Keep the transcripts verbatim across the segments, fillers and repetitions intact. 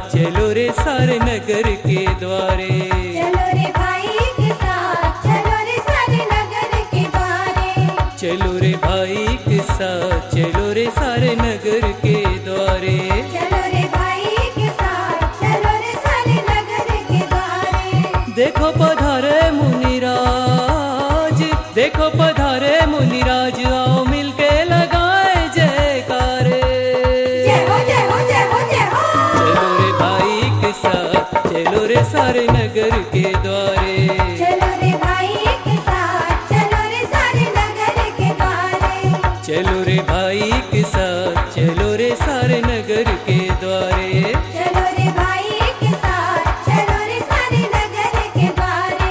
चलो रे सारे नगर के द्वारे। चलो रे भाई के साथ चलो रे सारे नगर के द्वारे। चलो रे भाई के साथ चलो रे सारे नगर के द्वारे। चलो रे भाई के साथ चलो रे सारे नगर के द्वारे। देखो पधारे मुनिराज, देखो पधारे मुनिराज, आओ मिलके लगाए जयकारे। जय हो जय हो जय हो जय हो। चलो रे भाई के साथ चलो रे सारे नगर के द्वारे। चलो रे भाई के साथ चलो रे सारे नगर के द्वारे। चलो रे भाई के साथ चलो रे सारे नगर के द्वारे। चलो रे भाई के साथ चलो रे सारे नगर के द्वारे।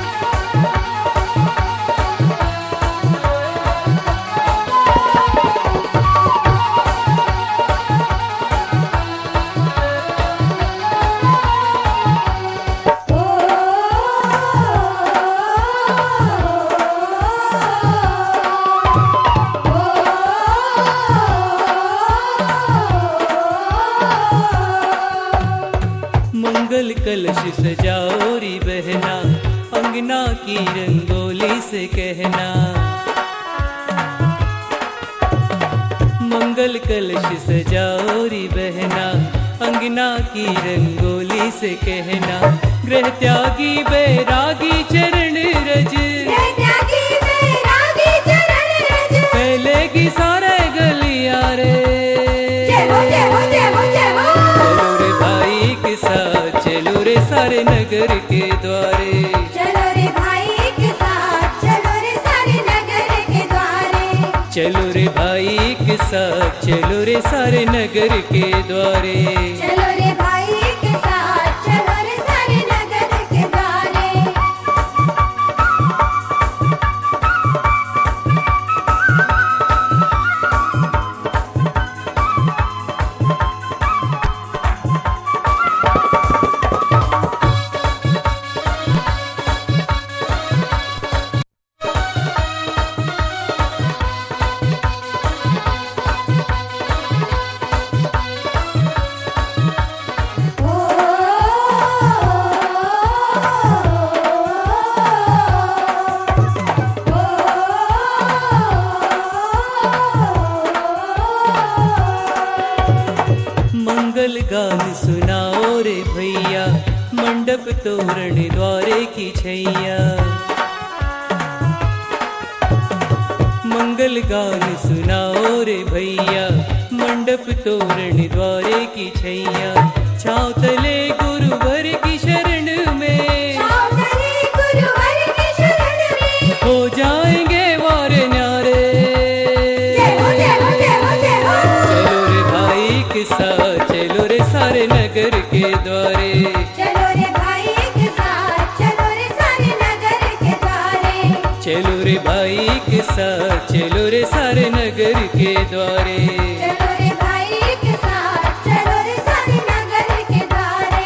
मंगल कलश सजाओ री बहना, अंगना की रंगोली से कहना। मंगल कलश सजाओ री बहना, अंगना की रंगोली से कहना। गृह त्यागी बैरागी चरण रज, त्यागी बैरागी चरण रज। फैलेगी सारे गलियारे। जय हो जय हो जय हो जय हो। चलो रे भाई के साथ चलो रे सारे नगर के द्वारे। चलो रे भाई के साथ चलो रे सारे नगर के द्वारे। चलो रे भाई के साथ चलो रे सारे नगर के द्वारे। चलो रे भाई के साथ चलो रे सारे नगर के द्वारे। मंगल गान सुनाओ रे भैया, मंडप तोरण द्वारे की छैया। मंगल गान सुनाओ रे भैया, मंडप तोरण द्वारे की छैया। छाँव तले गुरुवर की शरण में, चले गुरुवर की शरण में। हो जाएंगे वार न्यारे। जय हो जय हो जय हो जय हो। चलो रे भाई के साथ चलो रे सारे नगर के द्वारे। चलो रे भाई के साथ चलो रे सारे नगर के द्वारे। चलो रे भाई के साथ चलो रे सारे नगर के द्वारे। चलो रे भाई के साथ चलो रे सारे नगर के द्वारे।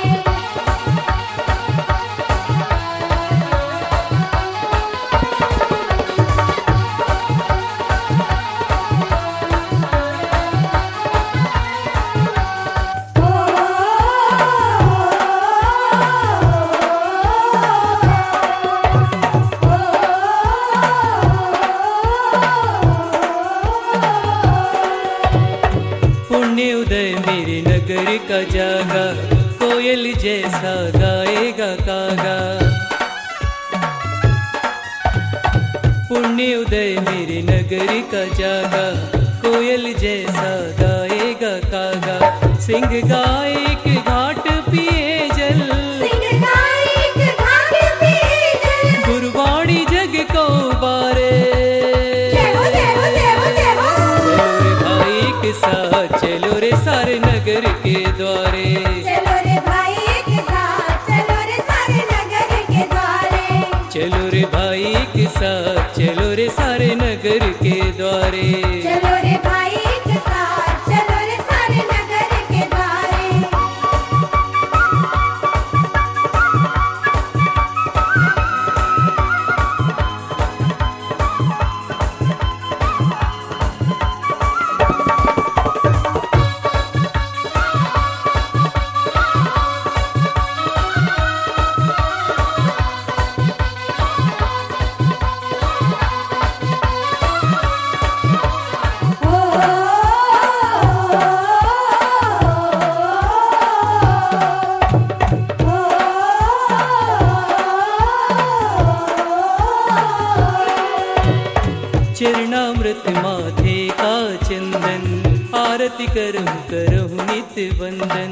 पुण्य उदय मेरे नगर का जागा, कोयल जैसा गाएगा कागा। पुण्य उदय मेरे नगर का जागा, कोयल जैसा गाएगा कागा। सिंह गाय के घाट पिए जल, सिंह गाय के घाट पिए जल। गुरबाणी जग को बारे। जय हो जय हो जय हो जय हो। चलो रे भाई के साथ चलो रे सारे नगर के द्वारे। चलो रे भाई के साथ चलो रे सारे नगर के द्वारे। चलो रे भाई के साथ चलो रे सारे नगर के द्वारे। चलो रे भाई के साथ चलो रे सारे नगर के द्वारे। चरणामृत माथे का चंदन, आरती करम करहु नित वंदन।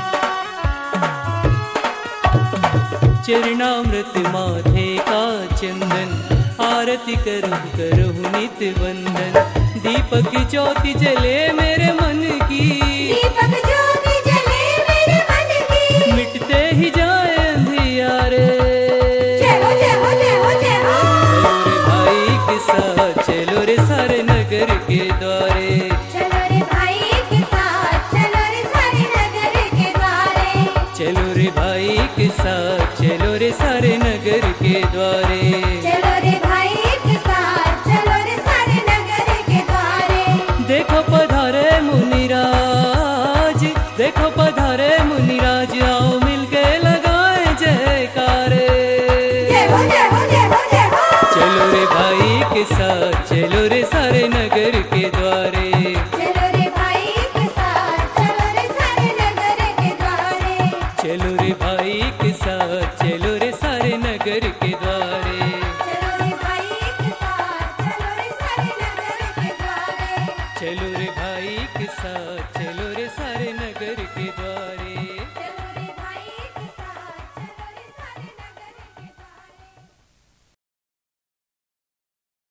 चरणामृत माथे का चंदन, आरती करहु करहु नित वंदन। दीपक ज्योति जले मेरे मन की, दीपक ज्योति जले मेरे मन की, मिटते ही जाए अंधियारे। जय हो जय हो जय हो जय हो। चलो रे भाई के साथ, चलो रे सारे नगर के द्वारे। चलो रे भाई के साथ, चलो रे सारे नगर के द्वारे। चलो रे भाई के साथ, चलो रे सारे नगर के द्वारे। चलो रे भाई के साथ, चलो रे सारे नगर के द्वारे। देखो पधारे मुनिराज, देखो पधारे मुनिराज, आओ मिलके लगाए जयकारे। जय हो जय हो जय हो जय हो। चलो रे भाई के साथ, चलो रे सारे नगर के द्वारे। चलो रे भाई के साथ, चलो रे सारे नगर के द्वारे। चलो रे भाई के साथ, चलो रे सारे नगर के द्वारे। चलो रे भाई के साथ, चलो रे सारे नगर के द्वारे। चलो रे भाई के साथ, चलो रे सारे नगर के द्वारे।